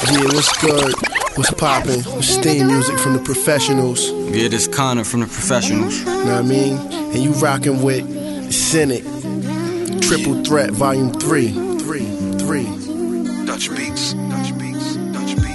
Yeah, what's good? What's poppin'? Steam music from the professionals. Yeah, this Connor from the professionals. Know what I mean? And you rockin' with Cynic, Triple Threat, Volume 3. Dutch Beats, Dutch Beats, Dutch Beats.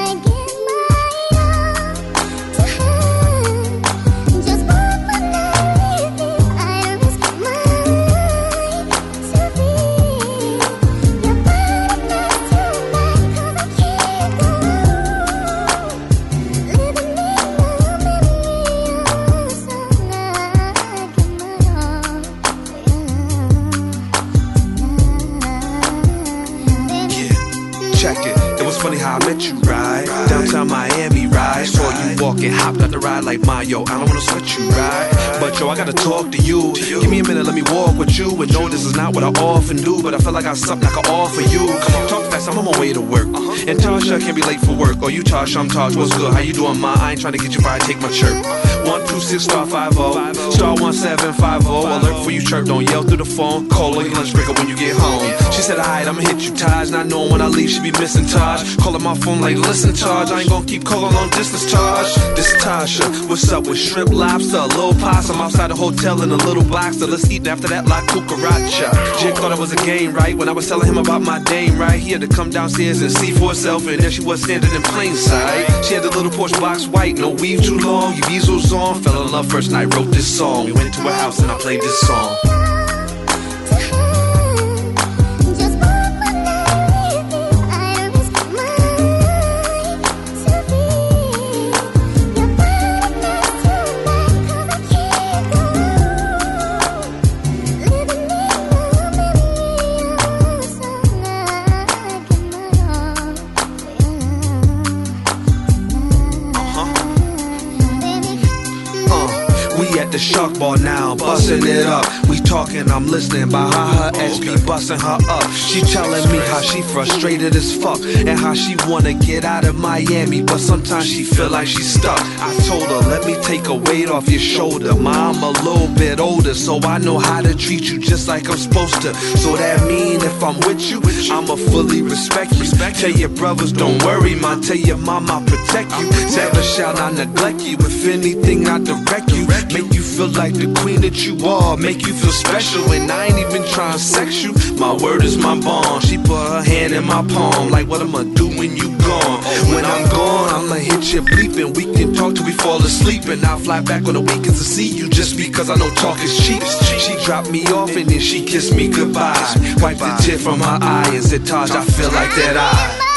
Check it. It was funny how I met you, right? Downtown Miami, right? Saw you walking, hopped out the ride like Mayo. I don't wanna sweat you, right? But yo, I gotta talk to you. Give me a minute, let me walk with you. And no, this is not what I often do, but I feel like I got something I can offer you. Come on, talk fast, I'm on my way to work. And Tasha, I can't be late for work. Oh, you Tasha, I'm Taj. What's good? How you doing, ma? I ain't trying to get you fired, take my chirp. 126 star 50 star 1750. Alert for you, chirp. Don't yell through the phone. Call on your lunch breaker when you get home. She said, alright, I'ma hit you, Taj. Not knowing when I leave, she be missing Taj. Calling my phone like, listen, Taj, I ain't gon' keep calling long distance, Taj. This is Tasha. What's up with shrimp, lobster, a little possum outside the hotel in a little box. So let's eat after that like cucaracha. Jake thought it was a game, right? When I was telling him about my dame, right? He had to come downstairs and see for himself, and there she was standing in plain sight. She had the little Porsche box white, no weave too long. You Bezos on, fell in love first night, wrote this song. We went to her house and I played this song. We at the Shark Bar now, bustin' it up. We talking, I'm listening, by how her ex be bustin' her up. She telling me how she frustrated as fuck and how she wanna get out of Miami, but sometimes she feel like she's stuck. I told her, let me take a weight off your shoulder. Ma, I'm a little bit older, so I know how to treat you just like I'm supposed to. So that mean if I'm with you, I'ma fully respect you. Tell your brothers, don't worry, ma. Tell your mom I'll protect you. Never shall I neglect you. If anything, I direct you. Make you feel like the queen that you are. Make you feel special, and I ain't even trying to sex you. My word is my bond. She put her hand in my palm, like what I'ma do when you gone. When I'm gone, I'ma hit you bleeping. We can talk till we fall asleep, and I'll fly back on the weekends to see you, just because I know talk is cheap. She dropped me off and then she kissed me goodbye. Wiped the tear from her eye and said, Taj, I feel like that I